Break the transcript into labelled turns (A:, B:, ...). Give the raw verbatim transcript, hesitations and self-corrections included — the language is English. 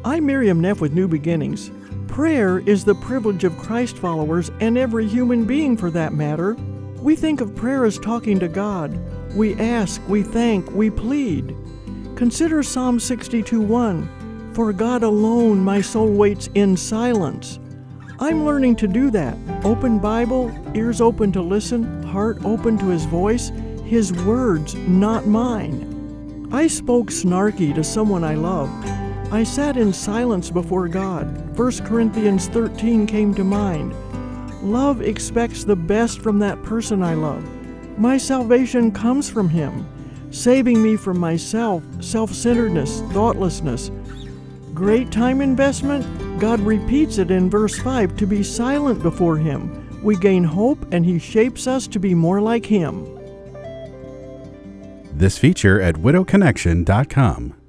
A: I'm Miriam Neff with New Beginnings. Prayer is the privilege of Christ followers and every human being for that matter. We think of prayer as talking to God. We ask, we thank, we plead. Consider Psalm sixty-two one. For God alone my soul waits in silence. I'm learning to do that. Open Bible, ears open to listen, heart open to His voice, His words, not mine. I spoke snarky to someone I love. I sat in silence before God. First Corinthians thirteen came to mind. Love expects the best from that person I love. My salvation comes from Him, saving me from myself, self-centeredness, thoughtlessness. Great time investment? God repeats it in verse five, to be silent before Him. We gain hope and He shapes us to be more like Him.
B: This feature at widow connection dot com.